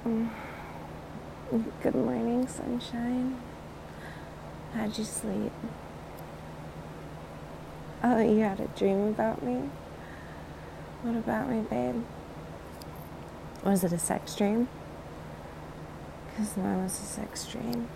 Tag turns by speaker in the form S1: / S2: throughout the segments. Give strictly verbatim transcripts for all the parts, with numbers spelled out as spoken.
S1: Mm. Good morning, sunshine. How'd you sleep? Oh, you had a dream about me? What about me, babe? Was it a sex dream? Because mine was a sex dream.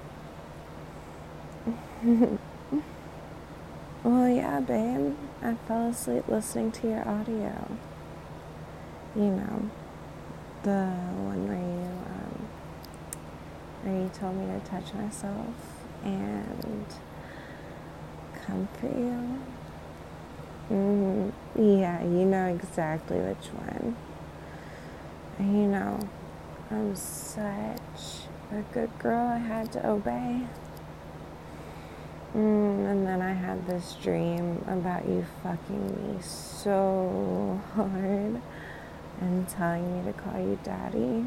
S1: Well, yeah, babe. I fell asleep listening to your audio. You know, the one where you, um, where you told me to touch myself and comfort you. Mm, yeah, you know exactly which one. You know, I'm such a good girl. I had to obey. Mm, and then I had this dream about you fucking me so hard and telling me to call you daddy.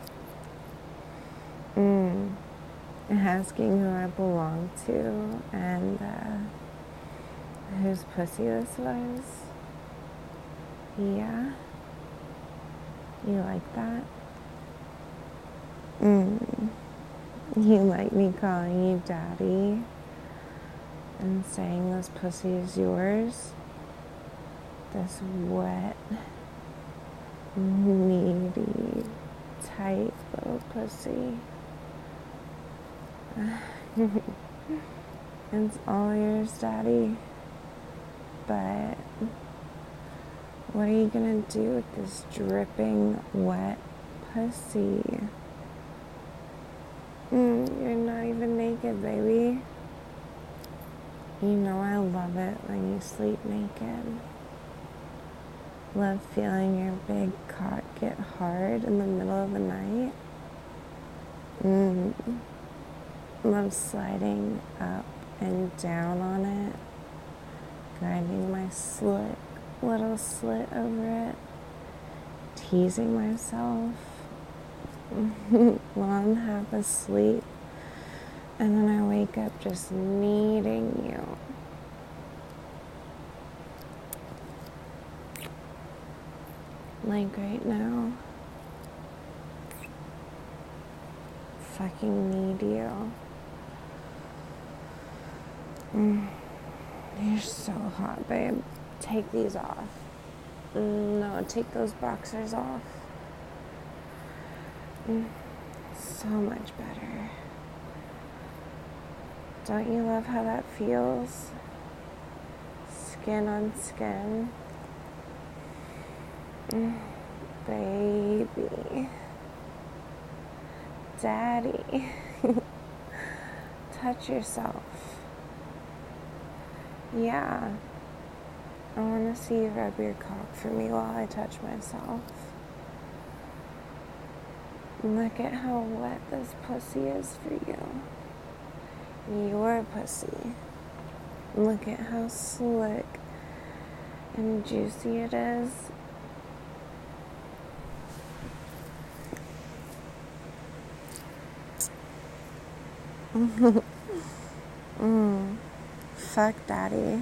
S1: Mm, asking who I belong to and uh, whose pussy this was. Yeah? You like that? Mm. You like me calling you daddy and saying this pussy is yours? This wet, needy, tight little pussy. It's all yours, daddy. But what are you gonna do with this dripping, wet pussy? Mm, you're not even naked, baby. You know I love it when you sleep naked. Love feeling your big cock get hard in the middle of the night. Mm. Love sliding up and down on it. Grinding my slick little slit over it. Teasing myself while I'm half asleep. And then I wake up just needing you. Like right now. Fucking need you. Mm. You're so hot, babe. Take these off. Mm, no, take those boxers off. Mm. So much better. Don't you love how that feels? Skin on skin. Mm. Baby. Daddy. Touch yourself. Yeah. I want to see you rub your cock for me while I touch myself. Look at how wet this pussy is for you. Your pussy. Look at how slick and juicy it is. mm. Fuck daddy.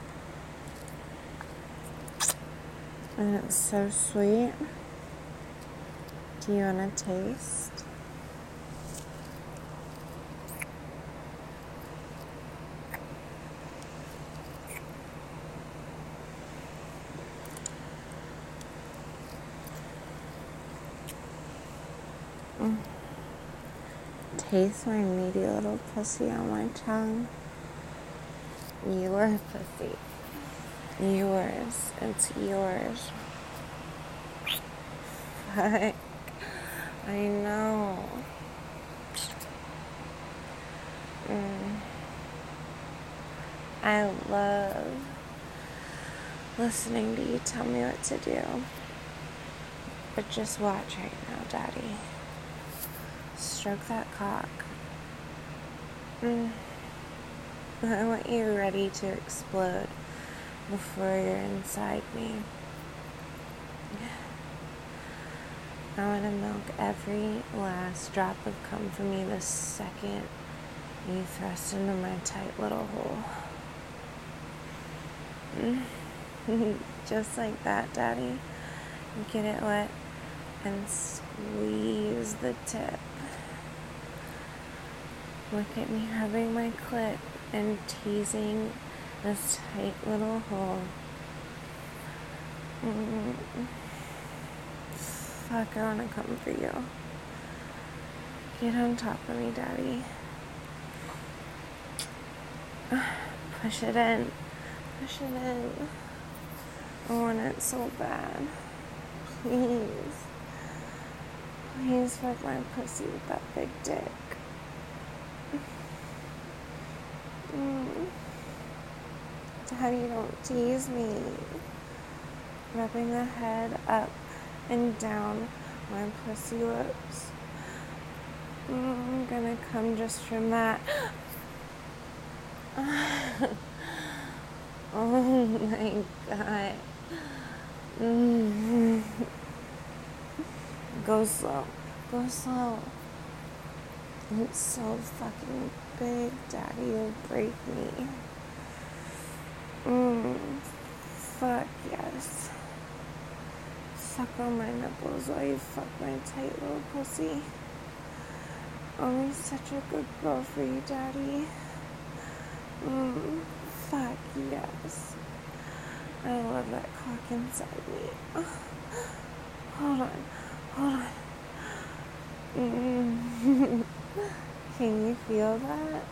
S1: And it's so sweet. Do you want to taste? Mm. Taste my meaty little pussy on my tongue. Your pussy. Yours. It's yours. Fuck. I know. Mm. I love listening to you tell me what to do. But just watch right now, daddy. Stroke that cock. Mm. I want you ready to explode before you're inside me. I want to milk every last drop of cum from you the second you thrust into my tight little hole. Mm. Just like that, daddy. Get it wet and squeeze the tip. Look at me rubbing my clit and teasing this tight little hole. Mm. Fuck, I wanna come for you. Get on top of me, Daddy. Push it in. Push it in. I want it so bad. Please. Please fuck my pussy with that big dick. Mm. Daddy, don't tease me. Rubbing the head up and down my pussy lips. Mm, I'm gonna come just from that. Oh my God. Mm. Go slow. Go slow. It's so fucking big, Daddy. You'll break me. Mm. Fuck yes. Suck on my nipples while you fuck my tight little pussy. I'm such a good girl for you, Daddy. Mm. Fuck yes. I love that cock inside me. Oh. Hold on. Hold on. Mm. Can you feel that?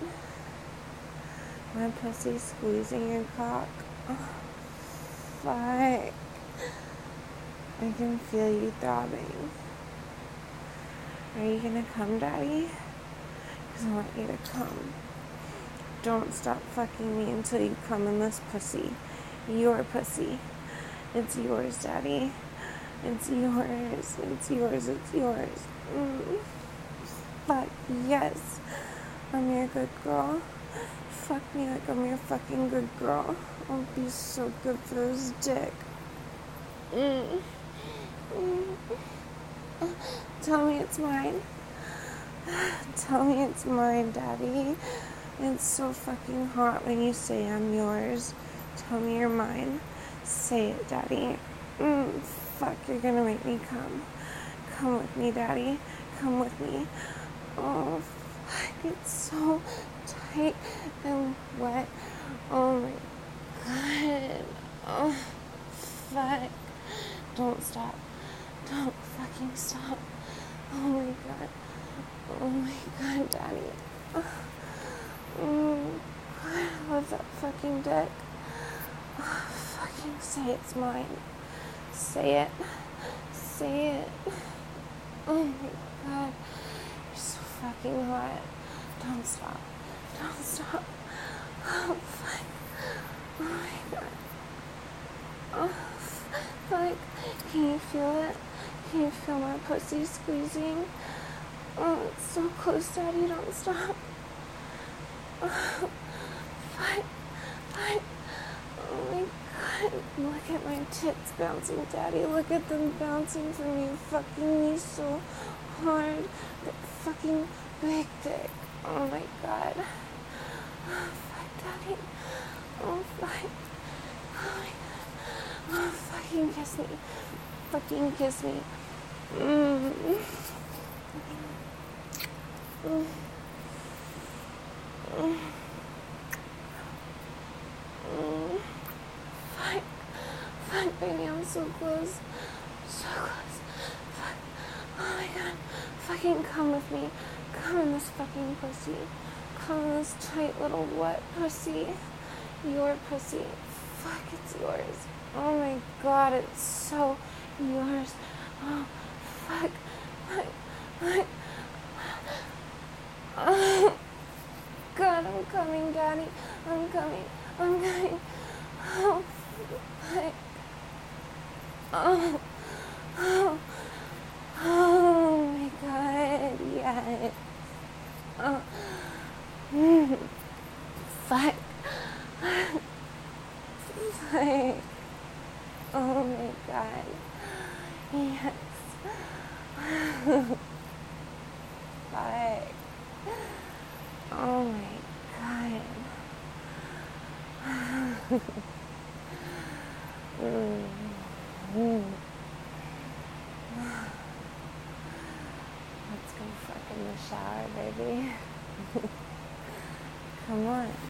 S1: My pussy squeezing your cock. Oh, fuck. I can feel you throbbing. Are you gonna come, Daddy? Because I want you to come. Don't stop fucking me until you come in this pussy. Your pussy. It's yours, Daddy. It's yours. It's yours. It's yours. Mm. Fuck yes. I'm your good girl. Fuck me like I'm your fucking good girl. I'll be so good for this dick. Mm. Mm. Tell me it's mine. Tell me it's mine, Daddy. It's so fucking hot when you say I'm yours. Tell me you're mine. Say it, Daddy. Mm. Fuck, you're gonna make me come. Come with me, Daddy. Come with me. Oh, fuck, it's so tight and wet. Oh my God. Oh, fuck. Don't stop. Don't fucking stop. Oh my God. Oh my God, Daddy. Oh, I love that fucking dick. Oh, fucking say it's mine. Say it. Say it. Oh my God. You're so fucking hot. Don't stop. Don't stop. Oh, fuck. Oh my God. Oh, fuck. Can you feel it? Can you feel my pussy squeezing? Oh, it's so close, Daddy. Don't stop. Oh, fuck. Fuck. Oh my God. Look at my tits bouncing, Daddy. Look at them bouncing from you. Fucking me so hard. That fucking big dick. Oh my God. Oh, fuck, Daddy. Oh, fuck. Oh my God. Oh, fucking kiss me. Fucking kiss me. Mm. Mm. Mm. Mm. Fuck. Fuck, baby, I'm so close. So close. Fuck. Oh my God. Fucking come with me. Come in this fucking pussy. Come in this tight little wet pussy. Your pussy. Fuck, it's yours. Oh my God, it's so yours. Oh, fuck. Fuck. Fuck. Oh, God, I'm coming, Daddy. I'm coming. I'm coming. Oh, fuck. Oh. Oh. Oh my God, yes. Oh. Mm. Fuck. Fuck. Oh my God. Yes. Fuck. Oh my God. mm. Mm. shower, baby. Come on.